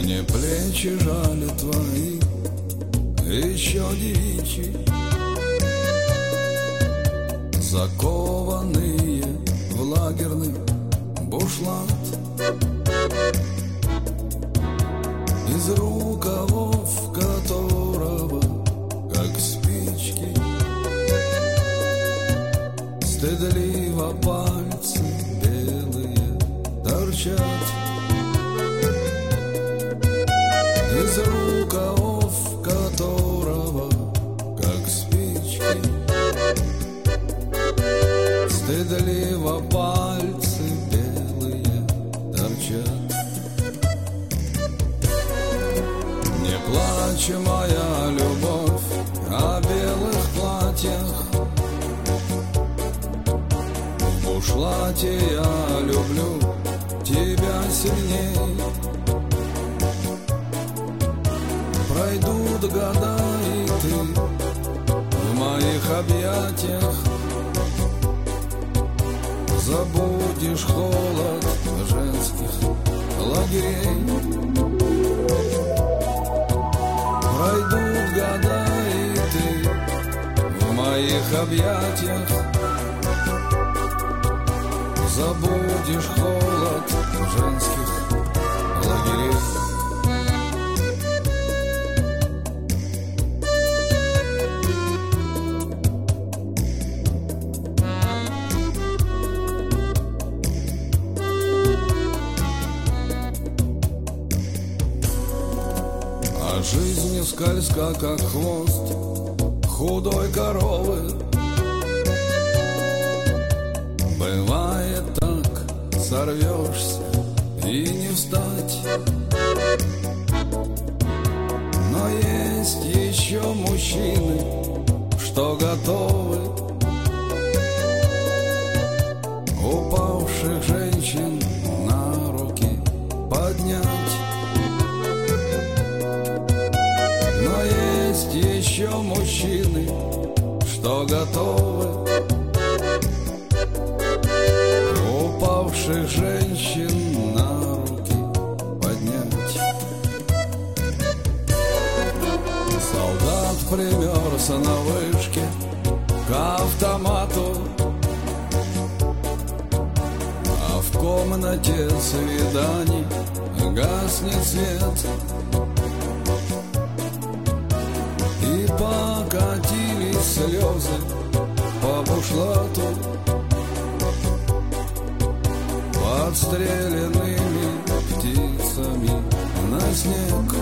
Мне плечи жали твои, еще девичьи, закованные в лагерный бушлат. Из рукавов которого, как спички, стыдливо пальцы белые торчат. Из рукавов которого, как спички, стыдливо пальцы белые торчат. Не плачь, моя любовь, о белых платьях. В бушлате я люблю тебя сильней. Пройдут года, и ты в моих объятиях забудешь холод женских лагерей. Пройдут года, и ты в моих объятиях забудешь холод женских лагерей. Жизнь не скользка, как хвост худой коровы. Бывает так, сорвешься и не встать. Но есть еще мужчины, что готовы упавших женщин на руки поднять. Есть еще мужчины, что готовы упавших женщин на руки поднять. Солдат примерся на вышке к автомату, а в комнате свиданий гаснет свет. И покатились слезы по бушлату подстреленными птицами на снег.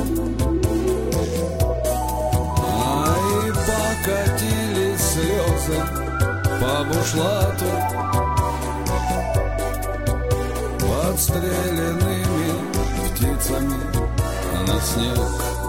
И покатились слезы по бушлату подстреленными птицами на снег.